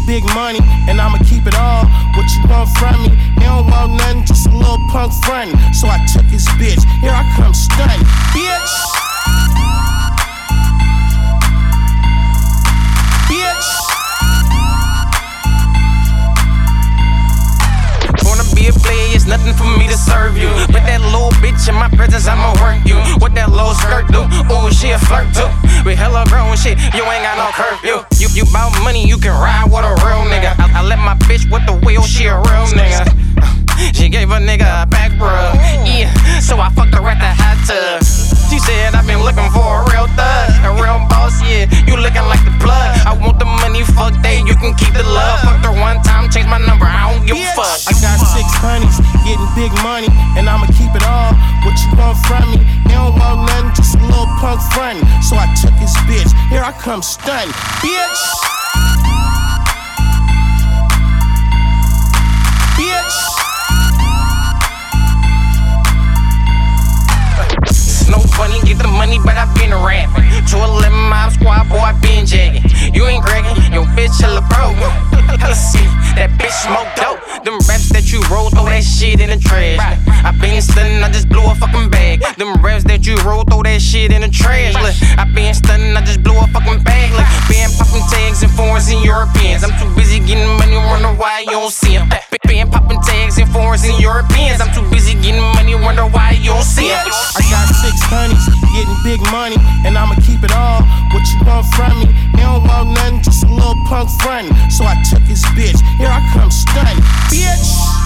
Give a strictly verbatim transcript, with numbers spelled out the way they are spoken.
big money, and I'ma keep it all. What you want from me? He don't want nothing, just a little punk friend. So I took his bitch, here I come stunning, bitch. Bitch. Wanna be a player, it's nothing for me to serve you. But that little bitch in my presence, I'ma work you. What that little skirt do? Ooh, she a flirt too. With hella grown shit, you ain't got no curfew. You, you bout money, you can ride with a real nigga. I, I let my bitch with the wheel, she a real nigga. She gave a nigga a back rub, yeah, so I fucked her at the hot tub. She said I've been looking for a real thug, a real boss, yeah, you looking like the plug. I want the money, fuck that, you can keep the love. Fucked her one time, changed my number, I don't give a fuck. I got six honeys, getting big money, and I'ma keep it all. What you want from me? He don't want nothing, just a little punk friend. So I took his bitch, here I come stunning, bitch. Bitch. No funny, get the money, but I been a rapping. two eleven mob squad, boy, I been jagging. You ain't bragging, your bitch hella broke. Let's see, that bitch smoke dope. Them raps that you roll, throw that shit in the trash. I been stunning, I just blew a fucking bag. Them raps that you roll, throw that shit in the trash. Look, I been stunning, I just blew a fucking bag. Like, been popping tags in foreigns and Europeans. I'm too busy getting money, wonder why you don't see them. Been popping tags in foreigns and Europeans. I'm too busy getting money, wonder why you don't see them. I got six honeys, getting big money, and I'ma keep it all. What you want from me? He don't want nothing, just a little punk friend. So I took his bitch, here I come stunning, bitch.